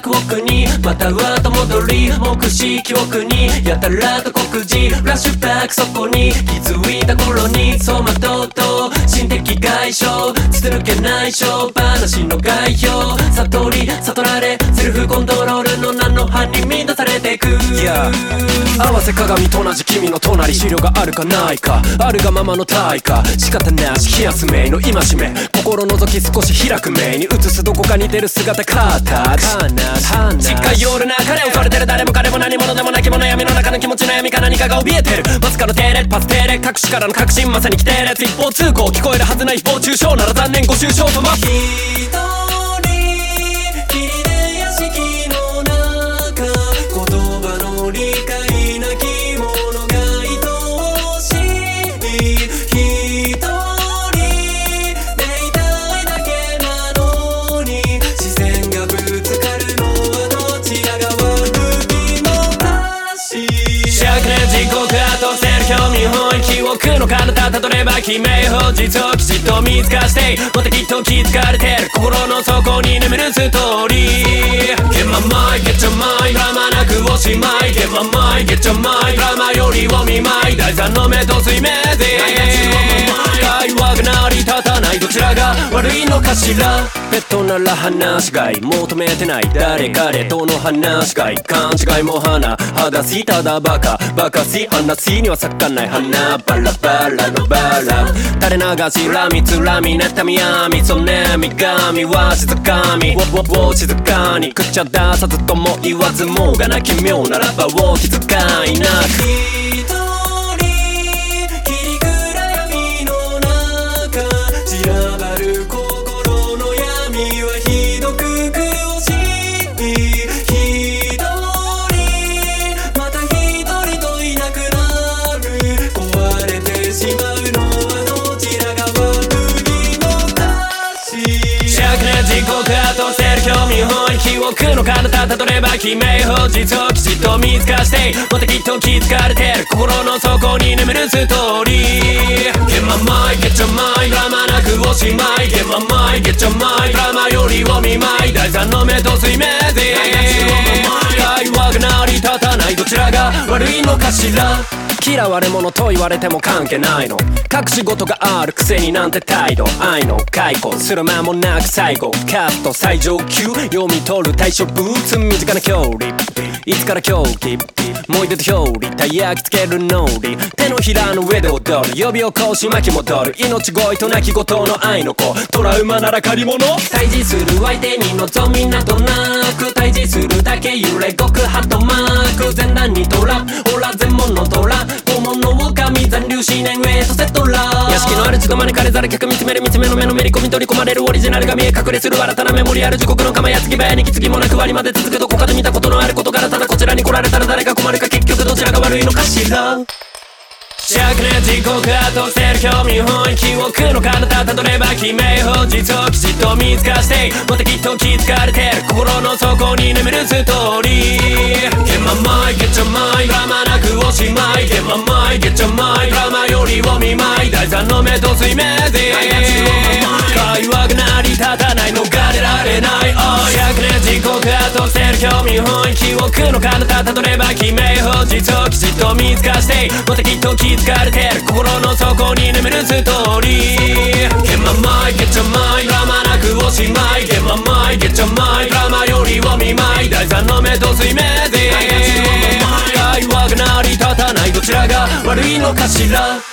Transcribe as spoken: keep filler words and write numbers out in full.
く奥にまたは後戻り目視記憶にやたらと告示フラッシュバックそこに気づいた頃に走馬灯と心的外傷筒抜けないショー話の概要悟り悟られセルフコントロールの名の葉に満たされてく、yeah. 合わせ鏡と同じ君の隣資料があるかないかあるがままの対価仕方なし冷やす目の戒め心覗き少し開く目に映すどこか似てる姿形近い夜中で恐れてる誰も彼も何者でもない肝の闇の中の気持ちの闇か何かが怯えてるまさかの定列パス定列隠しからの確信まさに規定列一方通行聞こえるはずない誹謗中傷なら残念ご愁傷様一人きりで屋敷の中言葉の理解なき者が愛しい一人でいたいだけなのに視線がぶつかるのはどちらが悪気の足灼熱時刻後せる興味本位記憶の彼方たどれば決め法実をきちっと見つかしてまたきっと気づかれてる心の底に眠るストーリー Get my mind, get your mind ドラマなくおしまい Get my mind, get your mind ドラマよりお見舞い第三の目と水面で会話が成り立たないどちらが悪いのかしらペットなら話し飼い求めてない誰彼との話し飼い勘違いも花裸しただバカバカし話には咲かない花バラバラのバラ垂れ流しラミつらみ妬み闇そねみ神は静かみウォウォウ静かに口は出さずとも言わずもがな奇妙なラバを気遣いなく興味本位記憶の彼方たどれば決め法実をきちっと見つかしてまたきっと気づかれてる心の底に眠るストーリー Get my mind, get your mind ドラマなくおしまい Get my mind, get your mind ドラマよりお見舞い第三の目と水面で会話が成り立たないどちらが悪いのかしら嫌われ者と言われても関係ないの隠し事があるくせになんて態度愛の解雇する間もなく最後カット最上級読み取る対象物身近な距離いつから狂気もう出て表裏たい焼きつけるノリ手のひらの上で踊る呼び起こし巻き戻る命乞いと泣き言の愛の子トラウマなら借り物対峙する相手に望みなどなく対峙するだけ揺れ動くハットマーク前段にトラオラ全物トラ本物を神残留思念ウェイトセットラ屋敷の主と招かれざる客見つめる見つめの目のめり込み取り込まれるオリジナルが見え隠れする新たなメモリアル時刻の釜やつぎ早に気継ぎもなく割りまで続くどこかで見たことのある事柄ただこちらに来られたら誰が困るか結局どちらが悪いのかしら灼熱時刻後せる興味本位記憶の彼方たどれば決め法実をきちっと見つかしてまたきっと気づかれてる心の底に眠るストーリー Get my mind, get your mind ドラマなくおしまい Get my mind, get your mind ドラマよりお見舞い第三の目と水面で会話が成り立たない逃れられない灼熱時刻後せる興味本位記憶の彼方たどれば決め法実をきちっと見つかしてまたきっと気づかれてる心の底に眠るストーリー Get my mind, get your mind ドラマなくおしまい Get my mind, get your mind ドラマよりお見舞い第三の目と水面で会話が成り立たないどちらが悪いのかしら